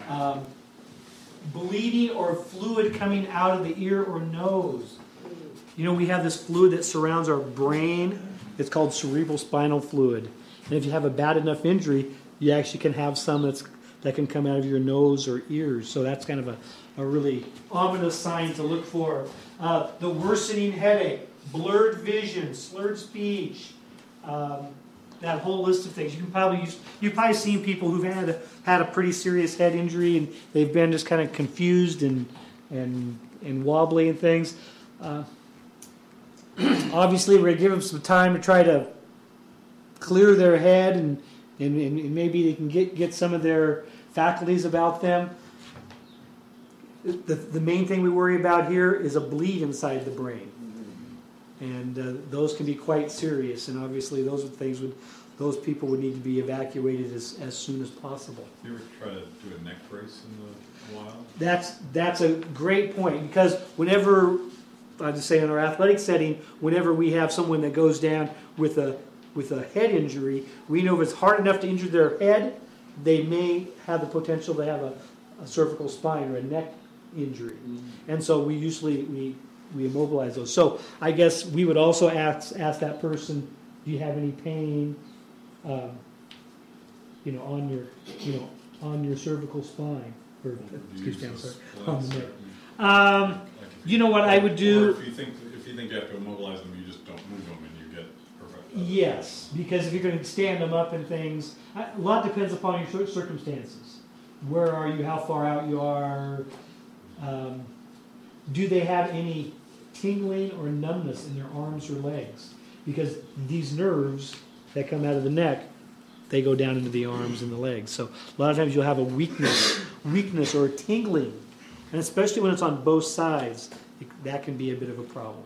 bleeding or fluid coming out of the ear or nose. We have this fluid that surrounds our brain. It's called cerebral spinal fluid. And if you have a bad enough injury, you actually can have some that can come out of your nose or ears. So that's kind of a really ominous sign to look for. The worsening headache, blurred vision, slurred speech, that whole list of things. You've probably seen people who've had a pretty serious head injury and they've been just kind of confused and wobbly and things. Obviously, we're going to give them some time to try to clear their head and maybe they can get some of their faculties about them. The main thing we worry about here is a bleed inside the brain. And those can be quite serious, and obviously those are things those people would need to be evacuated as soon as possible. You ever try to do a neck brace in the wild? That's a great point, because whenever, I just say in our athletic setting, whenever we have someone that goes down with a head injury, we know if it's hard enough to injure their head, they may have the potential to have a cervical spine or a neck injury. And so we usually we immobilize those. So I guess we would also ask that person, do you have any pain on your cervical spine, or excuse me, I'm sorry, on the neck. You know what I would do? Or if you think you have to immobilize them, you just don't move them and you get perfect. Yes, because if you're going to stand them up and things, a lot depends upon your circumstances. Where are you? How far out you are? Do they have any tingling or numbness in their arms or legs? Because these nerves that come out of the neck, they go down into the arms and the legs. So a lot of times you'll have a weakness or a tingling. And especially when it's on both sides, that can be a bit of a problem.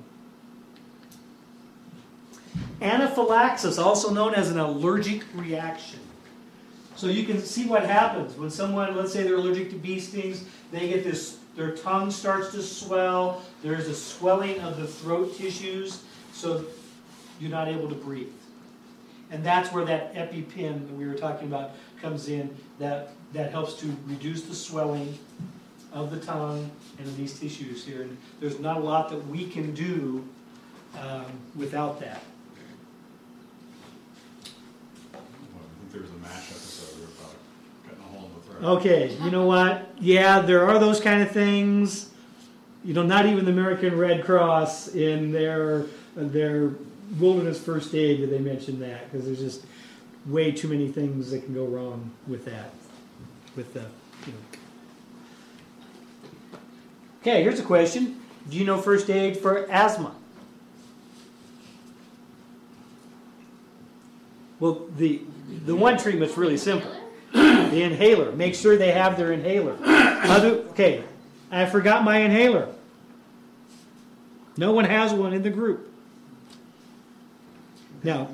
Anaphylaxis, also known as an allergic reaction. So you can see what happens when someone, let's say they're allergic to bee stings, they get their tongue starts to swell, there's a swelling of the throat tissues, so you're not able to breathe. And that's where that EpiPen that we were talking about comes in, that helps to reduce the swelling of the tongue and of these tissues here. And there's not a lot that we can do without that. Well, I think there was a MASH episode about cutting a hole in the throat. Okay, you know what? Yeah, there are those kind of things. Not even the American Red Cross in their wilderness first aid did they mention that, because there's just way too many things that can go wrong with that. Okay, here's a question. Do you know first aid for asthma? Well, the one treatment's really simple. The inhaler. Make sure they have their inhaler. Okay, I forgot my inhaler. No one has one in the group. Now,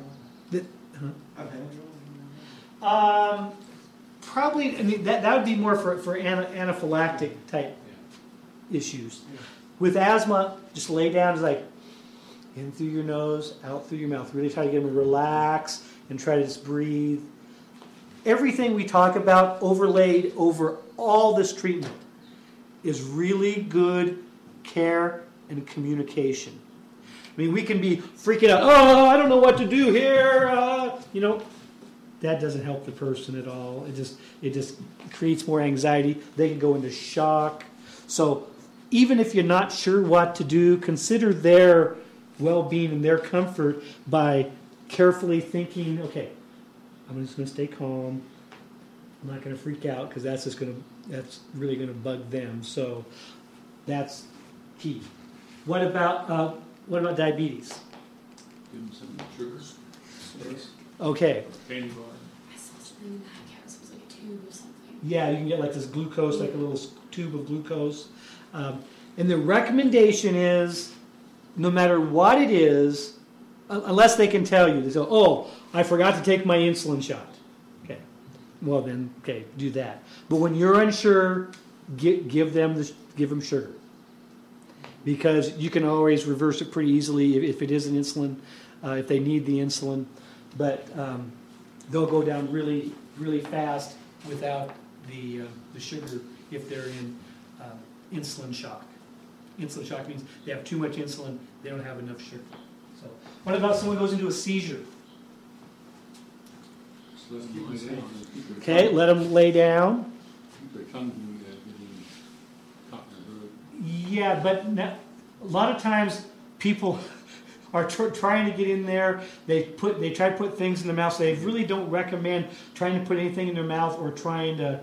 probably, I mean, that would be more for anaphylactic type issues. With asthma, just lay down, it's like in through your nose, out through your mouth. Really try to get them to relax and try to just breathe. Everything we talk about overlaid over all this treatment is really good care and communication. I mean, we can be freaking out, oh, I don't know what to do here, that doesn't help the person at all. It just creates more anxiety. They can go into shock. So even if you're not sure what to do, consider their well-being and their comfort by carefully thinking, okay, I'm just going to stay calm. I'm not going to freak out because that's really going to bug them. So that's key. What about diabetes? Give them some sugar. Okay. Candy bar. I saw something in that gas. It was like a tube or something. Yeah, you can get like this glucose, like a little tube of glucose. And the recommendation is, no matter what it is, unless they can tell you, they say, oh, I forgot to take my insulin shot. Okay. Well then, okay, do that. But when you're unsure, give them sugar. Because you can always reverse it pretty easily if it is an insulin, if they need the insulin. But they'll go down really, really fast without the sugar if they're in insulin shock. Insulin shock means they have too much insulin, they don't have enough sugar. So, what about someone who goes into a seizure? Just let them lay down. Keep their Okay, tongue- let them lay down. Keep their tongue getting caught in the hood. Yeah, but a lot of times people are trying to get in there. They try to put things in their mouth. So they really don't recommend trying to put anything in their mouth or trying to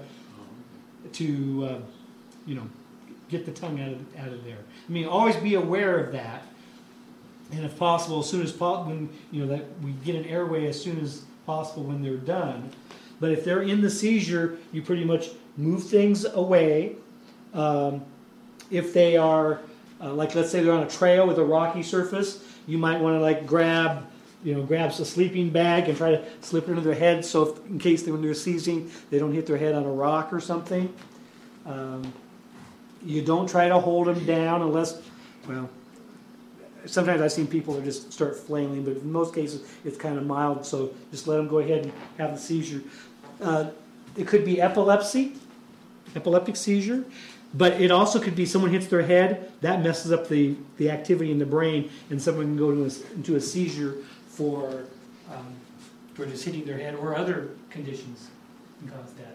get the tongue out of there. I mean, always be aware of that, and if possible, as soon as possible, that we get an airway as soon as possible when they're done. But if they're in the seizure, you pretty much move things away. If they are, like let's say they're on a trail with a rocky surface, you might want to grab a sleeping bag and try to slip it under their head, so in case when they're seizing, they don't hit their head on a rock or something. You don't try to hold them down unless, sometimes I've seen people that just start flailing, but in most cases it's kind of mild, so just let them go ahead and have the seizure. It could be epileptic seizure, but it also could be someone hits their head, that messes up the activity in the brain, and someone can go into a seizure for just hitting their head, or other conditions can cause that.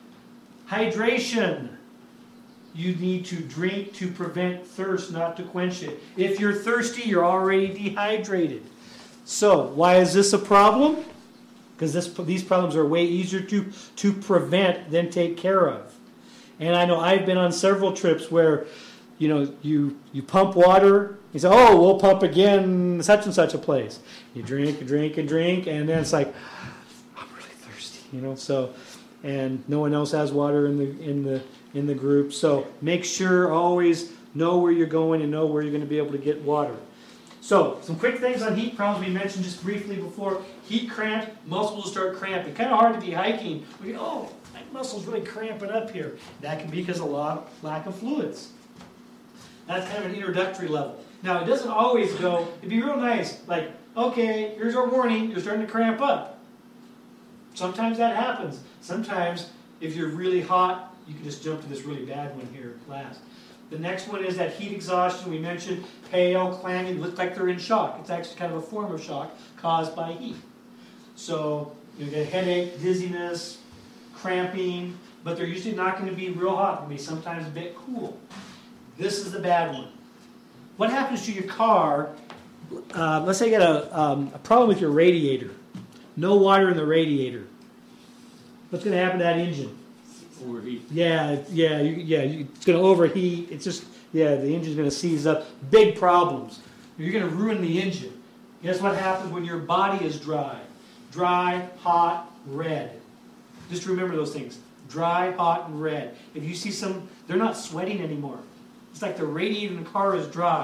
Hydration. You need to drink to prevent thirst, not to quench it. If you're thirsty, you're already dehydrated. So, why is this a problem? Because these problems are way easier to prevent than take care of. And I know I've been on several trips where, you pump water. You say, oh, we'll pump again, such and such a place. You drink and drink and drink, and then it's like, I'm really thirsty, So, and no one else has water in the group. So make sure always know where you're going and know where you're going to be able to get water. So some quick things on heat problems we mentioned just briefly before. Heat cramp, muscles will start cramping. Kind of hard to be hiking. We go, oh, my muscle's really cramping up here. That can be because of lack of fluids. That's kind of an introductory level. Now it doesn't always go, it'd be real nice, like, okay, here's our warning, you're starting to cramp up. Sometimes that happens. Sometimes if you're really hot, you can just jump to this really bad one here in class. The next one is that heat exhaustion. We mentioned pale, clammy, look like they're in shock. It's actually kind of a form of shock caused by heat. So you get headache, dizziness, cramping, but they're usually not going to be real hot. They'll be sometimes a bit cool. This is the bad one. What happens to your car? Let's say you got a problem with your radiator. No water in the radiator. What's going to happen to that engine? Overheat. Yeah, it's going to overheat. It's just, the engine's going to seize up. Big problems. You're going to ruin the engine. Guess what happens when your body is dry? Dry, hot, red. Just remember those things. Dry, hot, and red. If you see they're not sweating anymore. It's like the radiator in the car is dry.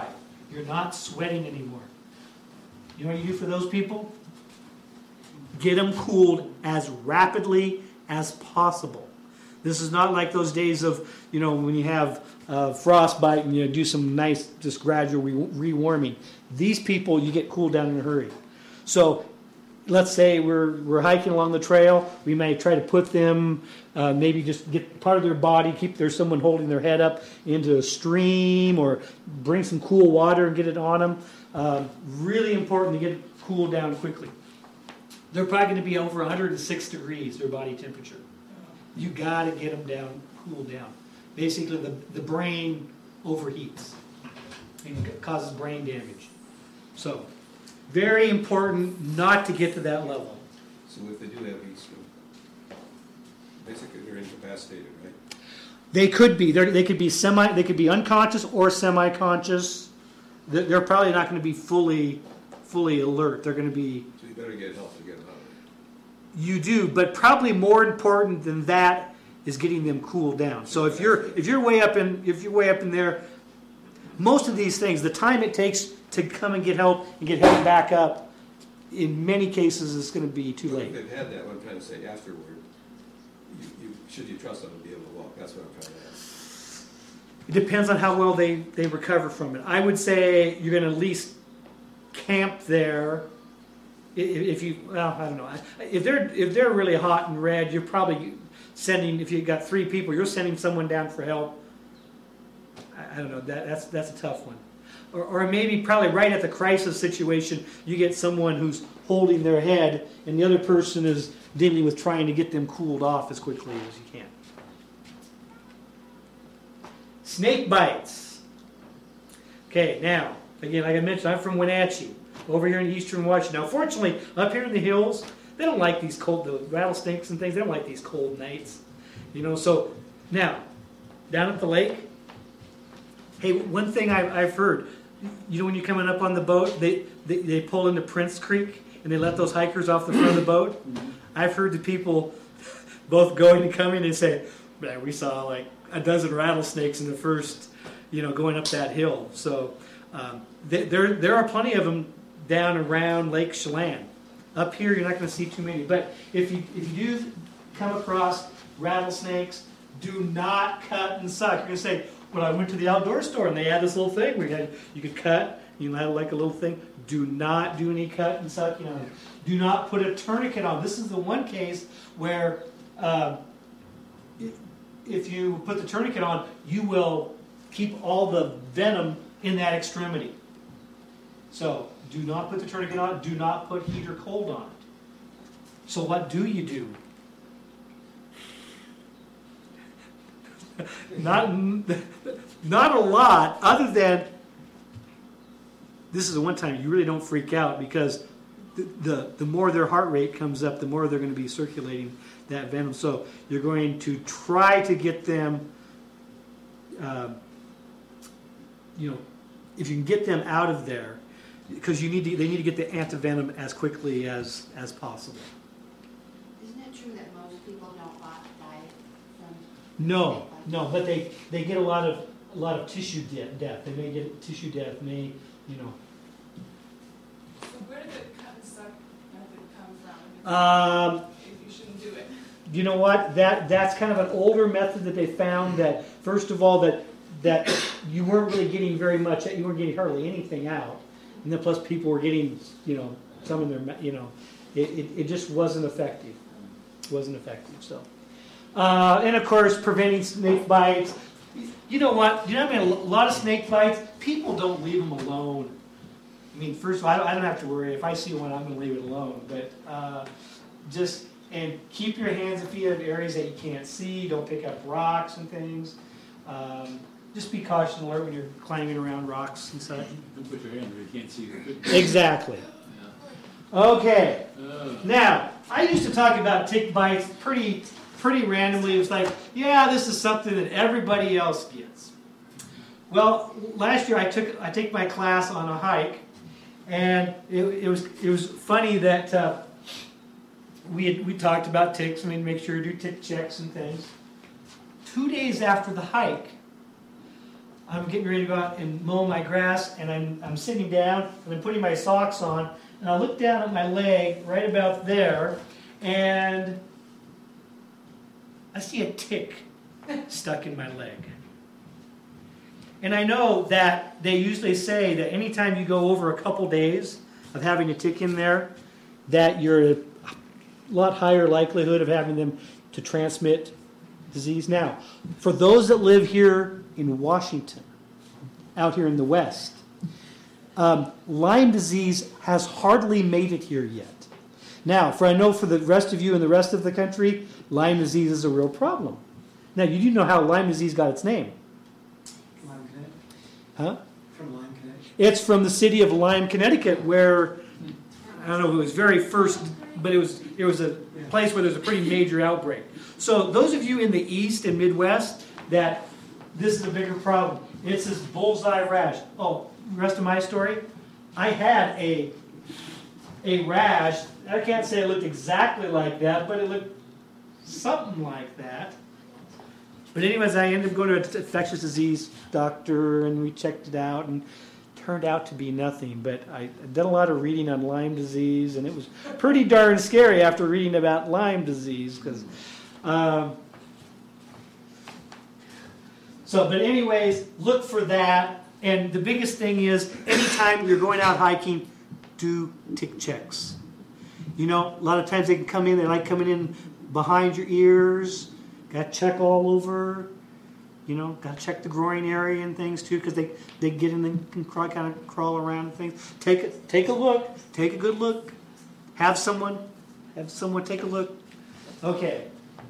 You're not sweating anymore. You know what you do for those people? Get them cooled as rapidly as possible. This is not like those days of, when you have frostbite and you do some nice, just gradual rewarming. These people, you get cooled down in a hurry. So let's say we're hiking along the trail. We may try to put them, maybe just get part of their body, there's someone holding their head up into a stream, or bring some cool water and get it on them. Really important to get it cooled down quickly. They're probably going to be over 106 degrees, their body temperature. You got to get them down, cooled down. Basically, the brain overheats and it causes brain damage. So, very important not to get to that level. So if they do have heat stroke, basically they're incapacitated, right? They could be. They could be unconscious or semi-conscious. They're probably not going to be fully alert. They're going to be. So you better get help to get them out of it. You do, but probably more important than that is getting them cooled down. So if you're way up in there, most of these things, the time it takes to come and get help and get help back up, in many cases, is going to be too late. If they've had that, what I'm trying to say afterward, should you trust them to be able to walk? That's what I'm trying to ask. It depends on how well they recover from it. I would say you're going to at least camp there. I don't know. If they're really hot and red, you're probably sending. If you've got 3 people, you're sending someone down for help. I don't know. That's a tough one. Or maybe probably right at the crisis situation, you get someone who's holding their head, and the other person is dealing with trying to get them cooled off as quickly as you can. Snake bites. Okay, now again, like I mentioned, I'm from Wenatchee, over here in eastern Washington. Now, fortunately, up here in the hills, they don't like these the rattlesnakes and things. They don't like these cold nights, So now, down at the lake. Hey, one thing I've heard, when you're coming up on the boat, they pull into Prince Creek and they let those hikers off the front of the boat. Mm-hmm. I've heard the people both going and coming and say, man, we saw like a dozen rattlesnakes in the first, going up that hill. So there are plenty of them down around Lake Chelan. Up here, you're not going to see too many. But if you do come across rattlesnakes, do not cut and suck. You're going to say, well, I went to the outdoor store and they had this little thing where you could cut, you had like a little thing. Do not do any cut and suck. Do not put a tourniquet on. This is the one case where if you put the tourniquet on, you will keep all the venom in that extremity. So do not put the tourniquet on. Do not put heat or cold on it. So what do you do? Not a lot, other than this is the one time you really don't freak out, because the more their heart rate comes up, the more they're going to be circulating that venom. So you're going to try to get them, if you can get them out of there, because they need to get the antivenom as quickly as possible. Isn't it true that most people don't die from? No, but they get a lot of tissue death. They may get tissue death. So where did the cut and suck method come from? If you shouldn't do it. You know what? That's kind of an older method that they found. That first of all, that you weren't really getting very much. You weren't getting hardly anything out, and then plus people were getting some in their it just wasn't effective. It wasn't effective. So. And of course, preventing snake bites. You know what? A lot of snake bites, people don't leave them alone. I mean, first of all, I don't have to worry. If I see one, I'm going to leave it alone. But and keep your hands and feet in areas that you can't see. Don't pick up rocks and things. Just be cautious and alert when you're climbing around rocks and such. Don't put your hand where you can't see. Exactly. Yeah. Okay. Now, I used to talk about tick bites pretty randomly. It was like, this is something that everybody else gets. Well, last year I take my class on a hike, and it was funny that we talked about ticks. I mean, make sure you do tick checks and things. 2 days after the hike, I'm getting ready to go out and mow my grass, and I'm sitting down, and I'm putting my socks on, and I look down at my leg right about there, and I see a tick stuck in my leg. And I know that they usually say that anytime you go over a couple days of having a tick in there, that you're a lot higher likelihood of having them to transmit disease. Now, for those that live here in Washington, out here in the West, Lyme disease has hardly made it here yet. Now, I know for the rest of you and the rest of the country, Lyme disease is a real problem. Now, you do know how Lyme disease got its name. Lyme, Connecticut. Huh? From Lyme, Connecticut. It's from the city of Lyme, Connecticut, where, I don't know if it was very first, but it was a place where there's a pretty major outbreak. So those of you in the East and Midwest, that this is a bigger problem. It's this bullseye rash. Oh, the rest of my story? I had a rash. I can't say it looked exactly like that, but it looked something like that. But anyways, I ended up going to an infectious disease doctor, and we checked it out, and it turned out to be nothing. But I did a lot of reading on Lyme disease, and it was pretty darn scary after reading about Lyme disease. But anyways, look for that. And the biggest thing is, anytime you're going out hiking, do tick checks. You know, a lot of times they can come in, they like coming in behind your ears. Got to check all over. You know, got to check the groin area and things too, because they get in and can kind of crawl around and things. Take a look. Take a good look. Have someone take a look. Okay.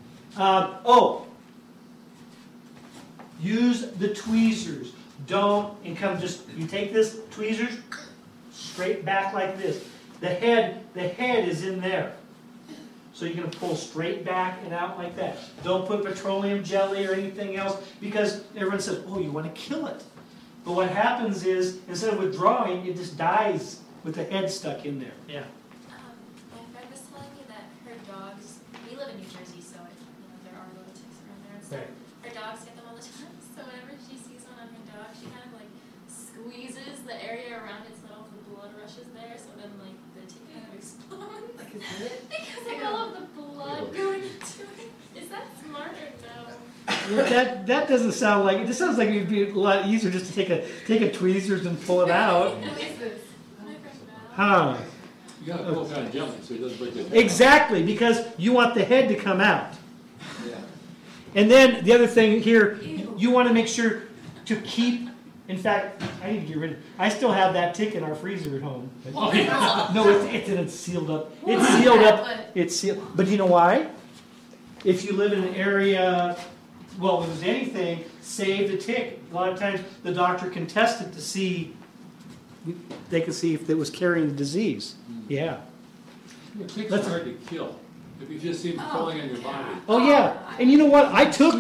Use the tweezers. You take this tweezers straight back like this. The head is in there. So you're going to pull straight back and out like that. Don't put petroleum jelly or anything else, because everyone says, oh, you want to kill it. But what happens is, instead of withdrawing, it just dies with the head stuck in there. Yeah. My friend was telling me that her dogs, we live in New Jersey, so there are little ticks around there and stuff. Right. Her dogs get them all the time, so whenever she sees one on her dog, she kind of like squeezes the area around it so all the blood rushes there, so then like the tick kind of explodes. Like a bullet? Because of all of the blood going into it. Is that smart or no? That doesn't sound like it. This sounds like it'd be a lot easier just to take a tweezers and pull it out. Who is this? My friend Val. Huh. You gotta pull kind of jelly so it doesn't break your head. Exactly, because you want the head to come out. Yeah. And then the other thing here, you want to make sure to keep. In fact, I need to get rid of. I still have that tick in our freezer at home. Oh, yeah. No, it's sealed up. It's sealed up. It's sealed. But you know why? If you live in an area, well, if there's anything, save the tick. A lot of times the doctor can test it to see. They can see if it was carrying the disease. Yeah. Ticks are hard to kill. If you just see them crawling on your body. Oh yeah. And you know what? I took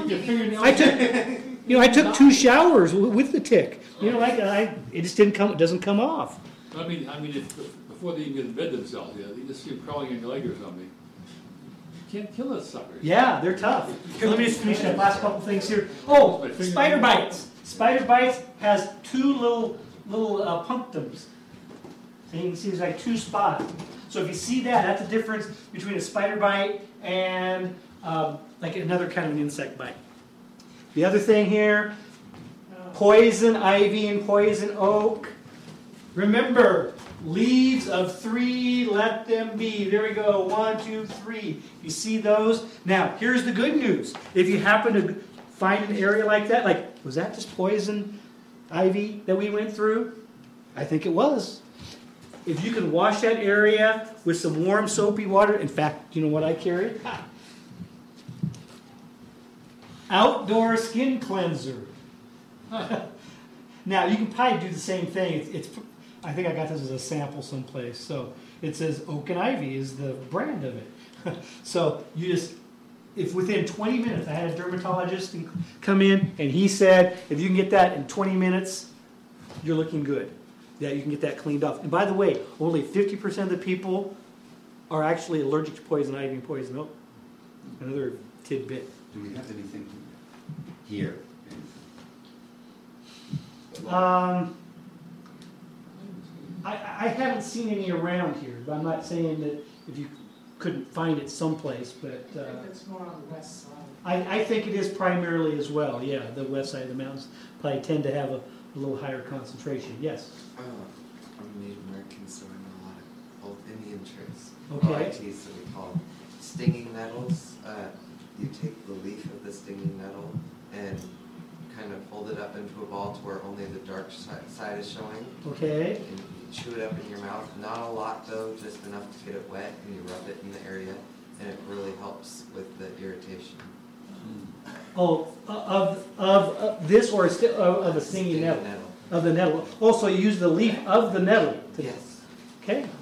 2 showers with the tick. You know, it just didn't come. It doesn't come off. I mean, if before they even get in bed themselves, you just see them crawling on your leg or something. You can't kill those suckers. Yeah, they're tough. Here, let me just finish that last couple things here. Oh, spider bites. Spider bites has 2 little punctums. So you can see there's like 2 spots. So if you see that, that's the difference between a spider bite and like another kind of an insect bite. The other thing here, poison ivy and poison oak. Remember, leaves of 3, let them be. There we go, 1, 2, 3. You see those? Now, here's the good news. If you happen to find an area like that, like, was that just poison ivy that we went through? I think it was. If you can wash that area with some warm soapy water, in fact, you know what I carried? Outdoor skin cleanser. Now, you can probably do the same thing. I think I got this as a sample someplace. So it says Oak and Ivy is the brand of it. So you just, if within 20 minutes, I had a dermatologist come in, and he said, if you can get that in 20 minutes, you're looking good. Yeah, you can get that cleaned off. And by the way, only 50% of the people are actually allergic to poison ivy and poison oak. Another tidbit. Do we have anything here? I haven't seen any around here, but I'm not saying that if you couldn't find it someplace, but I think it's more on the west side. I think it is primarily as well, yeah, the west side of the mountains probably tend to have a little higher concentration, yes. I'm made more concerned a lot of old Indian tricks. Okay. OITs, so we call them stinging nettles. You take the leaf of the stinging nettle and kind of fold it up into a ball to where only the dark side is showing. Okay. And you chew it up in your mouth. Not a lot though, just enough to get it wet, and you rub it in the area, and it really helps with the irritation. Oh, of this or of a stinging nettle? Nettle. Of the nettle. Also, you use the leaf of the nettle. Yes. Okay.